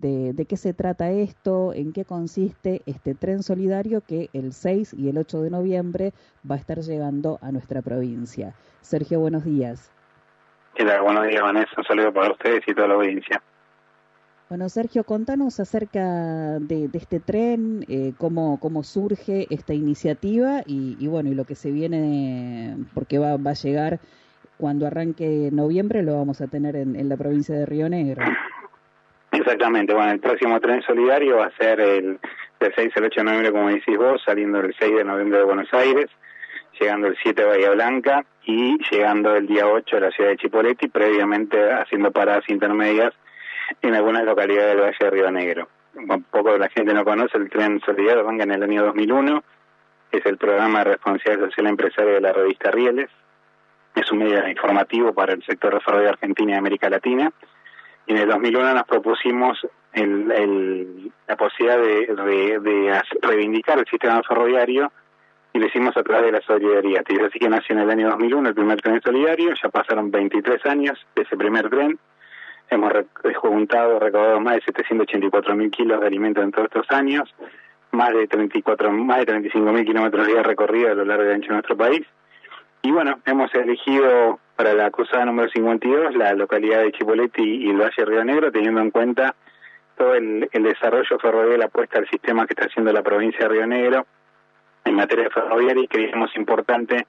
de qué se trata esto, en qué consiste este tren solidario que el 6 y el 8 de noviembre va a estar llegando a nuestra provincia. Sergio, buenos días. ¿Qué tal? Buenos días, Vanessa. Un saludo para ustedes y toda la audiencia. Bueno, Sergio, contanos acerca de este tren, cómo surge esta iniciativa y bueno, y lo que se viene, porque va a llegar cuando arranque noviembre, lo vamos a tener en la provincia de Río Negro. Exactamente. Bueno, el próximo tren solidario va a ser del 6 al 8 de noviembre, como decís vos, saliendo el 6 de noviembre de Buenos Aires, llegando el 7 a Bahía Blanca y llegando el día 8 a la ciudad de Chipoleti, previamente haciendo paradas intermedias en algunas localidades del Valle de Río Negro. Un poco de la gente no conoce, el tren solidario arranca en el año 2001, es el programa de responsabilidad social empresaria de la revista Rieles, es un medio informativo para el sector de ferrocarril de Argentina y América Latina, y en el 2001 nos propusimos la posibilidad de reivindicar el sistema ferroviario y lo hicimos a través de la solidaridad. Y así que nació en el año 2001 el primer tren solidario, ya pasaron 23 años de ese primer tren. Hemos recaudado más de 784.000 kilos de alimentos en todos estos años, más de 35.000 kilómetros de recorrido a lo largo y ancho de nuestro país. Y bueno, hemos elegido para la cruzada número 52 la localidad de Chipoleti y el Valle de Río Negro, teniendo en cuenta todo el desarrollo ferroviario, la apuesta al sistema que está haciendo la provincia de Río Negro en materia ferroviaria, y creíamos importante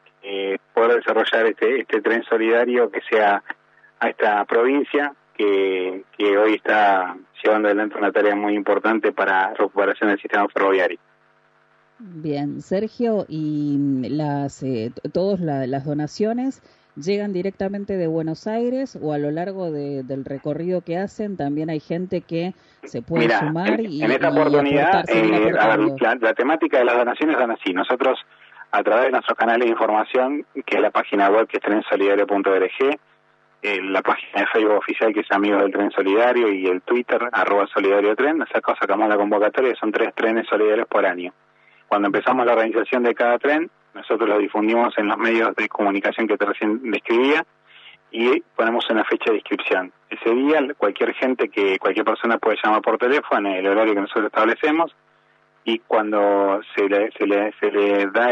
poder desarrollar este tren solidario que sea a esta provincia que hoy está llevando adelante una tarea muy importante para la recuperación del sistema ferroviario. Bien, Sergio, y todas las donaciones llegan directamente de Buenos Aires, o a lo largo del recorrido que hacen también hay gente que se puede sumar en esta oportunidad la temática de las donaciones dan así. Nosotros, a través de nuestros canales de información, que es la página web que es trensolidario.org, la página de Facebook oficial que es Amigos del Tren Solidario, y el Twitter @solidariotren, sacamos la convocatoria, son 3 trenes solidarios por año. Cuando empezamos la organización de cada tren, nosotros lo difundimos en los medios de comunicación que te recién describía y ponemos una fecha de inscripción. Ese día cualquier persona puede llamar por teléfono en el horario que nosotros establecemos, y cuando se le da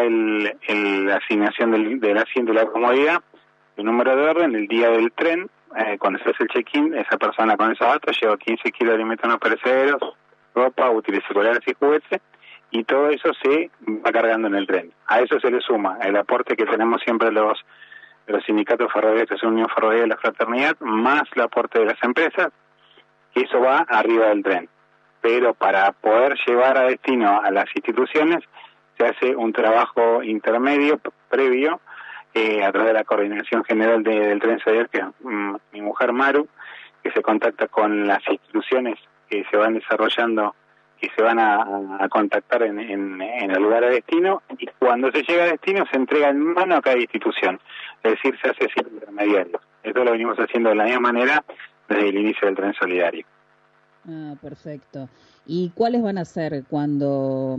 la asignación del asiento y la comodidad, el número de orden, el día del tren, cuando se hace el check-in, esa persona con esos datos lleva 15 kilos de alimentos no perecederos, ropa, útiles escolares y juguetes, y todo eso se va cargando en el tren. A eso se le suma el aporte que tenemos siempre los sindicatos ferroviarios, la Unión Ferroviaria de la Fraternidad, más el aporte de las empresas, y eso va arriba del tren. Pero para poder llevar a destino a las instituciones, se hace un trabajo intermedio, previo, a través de la Coordinación General del Tren Solidario, que es mi mujer Maru, que se contacta con las instituciones que se van desarrollando, que se van a contactar en el lugar de destino, y cuando se llega a destino se entrega en mano a cada institución, es decir, se hace sin intermediarios. Esto lo venimos haciendo de la misma manera desde el inicio del Tren Solidario. Perfecto. ¿Y cuáles van a ser cuando,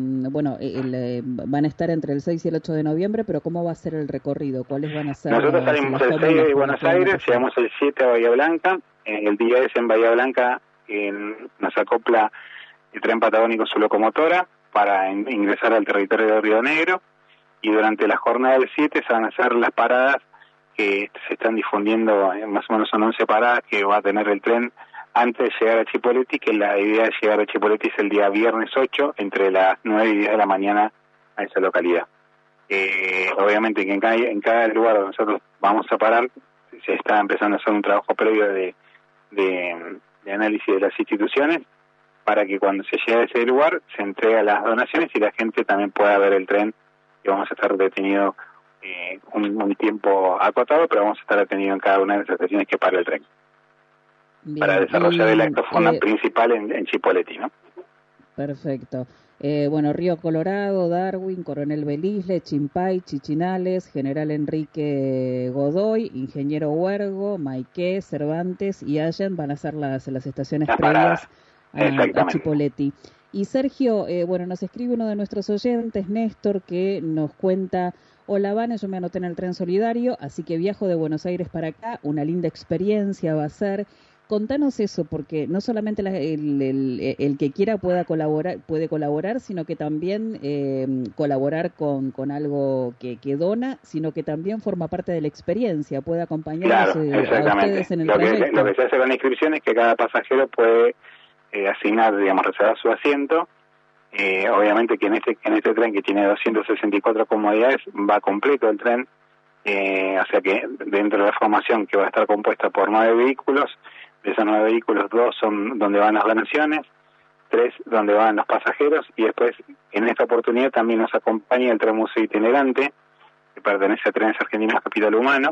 van a estar entre el 6 y el 8 de noviembre, pero cómo va a ser el recorrido? ¿Cuáles van a ser? Nosotros salimos el 6 de Buenos Aires, llegamos el 7 a Bahía Blanca, el día ese en Bahía Blanca nos acopla el tren patagónico su locomotora para ingresar al territorio de Río Negro, y durante la jornada del 7 se van a hacer las paradas que se están difundiendo, más o menos son 11 paradas que va a tener el tren antes de llegar a Chipoleti, que la idea de llegar a Chipoleti es el día viernes 8, entre las 9 y 10 de la mañana a esa localidad. Obviamente que en cada lugar donde nosotros vamos a parar, se está empezando a hacer un trabajo previo de análisis de las instituciones, para que cuando se llegue a ese lugar se entregue las donaciones y la gente también pueda ver el tren, que vamos a estar detenidos un tiempo acotado, pero vamos a estar detenidos en cada una de las estaciones que para el tren. Bien, para desarrollar el acto principal en Chipoleti, ¿no? Perfecto. Río Colorado, Darwin, Coronel Belisle, Chimpay, Chichinales, General Enrique Godoy, Ingeniero Huergo, Maiqué, Cervantes y Allen van a ser las estaciones previas a Chipoleti. Y Sergio, nos escribe uno de nuestros oyentes, Néstor, que nos cuenta: hola, Vane, yo me anoté en el tren solidario, así que viajo de Buenos Aires para acá, una linda experiencia va a ser. contanos eso, porque no solamente el que quiera puede colaborar, sino que también colaborar con algo que dona, sino que también forma parte de la experiencia, puede acompañarlos a ustedes en el trayecto. Lo que se hace con la inscripción es que cada pasajero puede asignar, digamos, reservar su asiento. Obviamente que en este tren, que tiene 264 comodidades, va completo el tren, o sea que dentro de la formación, que va a estar compuesta por 9 vehículos, de esos 9 vehículos, 2 son donde van las donaciones, 3 donde van los pasajeros, y después en esta oportunidad también nos acompaña el tren museo itinerante, que pertenece a Trenes Argentinos Capital Humano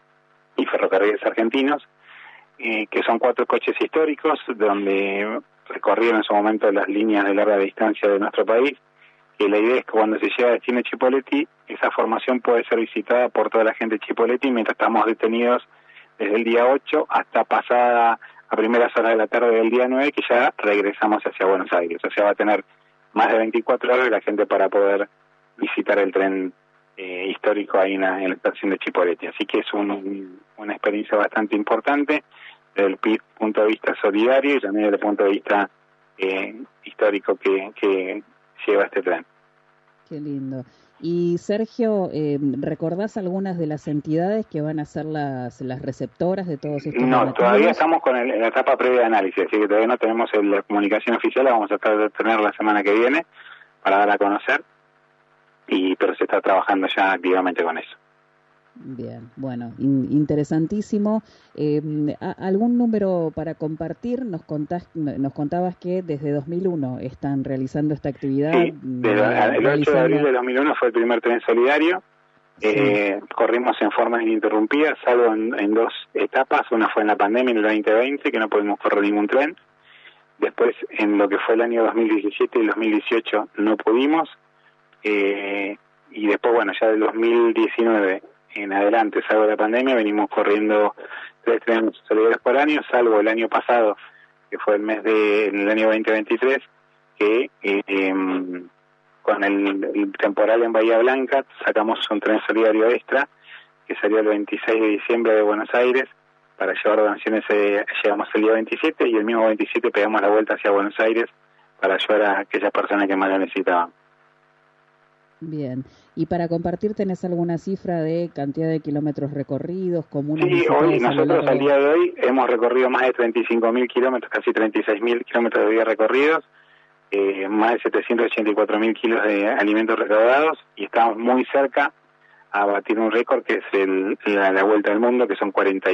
y Ferrocarriles Argentinos, que son 4 coches históricos donde recorrieron en su momento las líneas de larga distancia de nuestro país, que la idea es que cuando se llega a destino Chipoleti, esa formación puede ser visitada por toda la gente de Chipoleti mientras estamos detenidos desde el día 8 hasta pasada a primeras horas de la tarde del día 9, que ya regresamos hacia Buenos Aires. O sea, va a tener más de 24 horas la gente para poder visitar el tren histórico ahí en la estación de Chipoleti. Así que es una experiencia bastante importante desde el punto de vista solidario y también desde el punto de vista histórico que lleva este tren. Qué lindo. Y Sergio, ¿recordás algunas de las entidades que van a ser las receptoras de todos estos donativos? Todavía estamos en la etapa previa de análisis, así que todavía no tenemos la comunicación oficial, la vamos a tener la semana que viene para dar a conocer, pero se está trabajando ya activamente con eso. Bien, bueno, interesantísimo. ¿Algún número para compartir? Nos contabas que desde 2001 están realizando esta actividad. Sí, el 8 de abril de 2001 fue el primer tren solidario. Sí. Corrimos en forma ininterrumpida, salvo en 2 etapas. Una fue en la pandemia, en el 2020, que no pudimos correr ningún tren. Después, en lo que fue el año 2017 y el 2018, no pudimos. Y después, bueno, ya del 2019 en adelante, salvo la pandemia, venimos corriendo 3 trenes solidarios por año, salvo el año pasado, que fue en el año 2023, que con el temporal en Bahía Blanca sacamos un tren solidario extra, que salió el 26 de diciembre de Buenos Aires, para llevar donaciones. Llegamos el día 27 y el mismo 27 pegamos la vuelta hacia Buenos Aires para ayudar a aquellas personas que más lo necesitaban. Bien, y para compartir, ¿tenés alguna cifra de cantidad de kilómetros recorridos? Sí, hoy nosotros al día de hoy hemos recorrido más de 35.000 kilómetros, casi 36.000 kilómetros de vía recorridos, más de 784.000 kilos de alimentos recaudados, y estamos muy cerca a batir un récord que es la Vuelta al Mundo, que son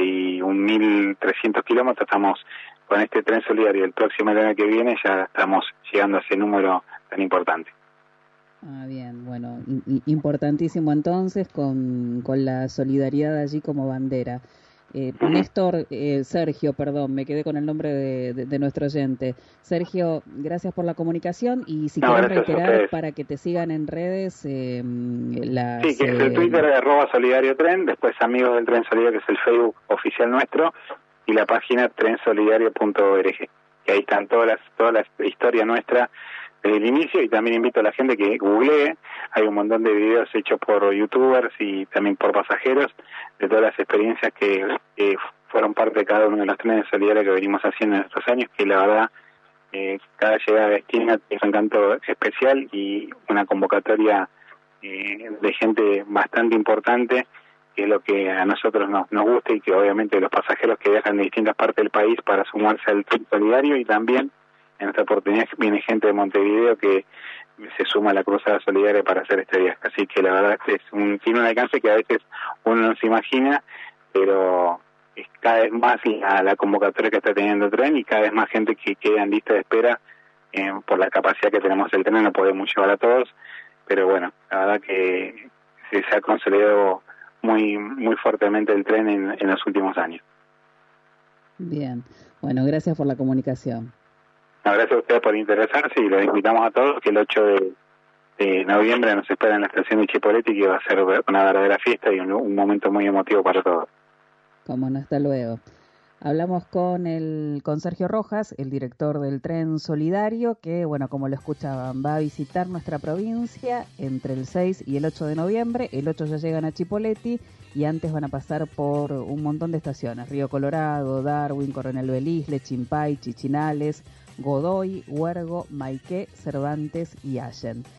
41.300 kilómetros. Estamos con este tren solidario el próximo año que viene, ya estamos llegando a ese número tan importante. Bien, bueno, importantísimo entonces con la solidaridad allí como bandera. Néstor, Sergio, perdón, me quedé con el nombre de nuestro oyente. Sergio, gracias por la comunicación, y si quieres reiterar para que te sigan en redes Sí, que es el Twitter de @solidariotren, después Amigos del Tren Solidario, que es el Facebook oficial nuestro, y la página trensolidario.org, que ahí están todas las historias nuestras desde el inicio, y también invito a la gente que googlee. Hay un montón de videos hechos por youtubers y también por pasajeros de todas las experiencias que fueron parte de cada uno de los trenes solidarios que venimos haciendo en estos años, que la verdad cada llegada de destino es un encanto especial y una convocatoria de gente bastante importante, que es lo que a nosotros nos gusta, y que obviamente los pasajeros que viajan de distintas partes del país para sumarse al tren solidario, y también en esta oportunidad viene gente de Montevideo que se suma a la Cruzada Solidaria para hacer este viaje. Así que la verdad es tiene un alcance que a veces uno no se imagina, pero es cada vez más la convocatoria que está teniendo el tren, y cada vez más gente que queda en lista de espera por la capacidad que tenemos el tren. No podemos llevar a todos, pero bueno, la verdad que se ha consolidado muy fuertemente el tren en los últimos años. Bien, bueno, gracias por la comunicación. Gracias a ustedes por interesarse, y los invitamos a todos que el 8 de noviembre nos espera en la estación de Chipoleti, que va a ser una verdadera fiesta y un momento muy emotivo para todos. Cómo no, hasta luego. Hablamos con Sergio Rojas, el director del Tren Solidario, que, bueno, como lo escuchaban, va a visitar nuestra provincia entre el 6 y el 8 de noviembre. El 8 ya llegan a Chipoleti y antes van a pasar por un montón de estaciones: Río Colorado, Darwin, Coronel Belisle, Chimpay, Chichinales, Godoy, Huergo, Maiqué, Cervantes y Allen.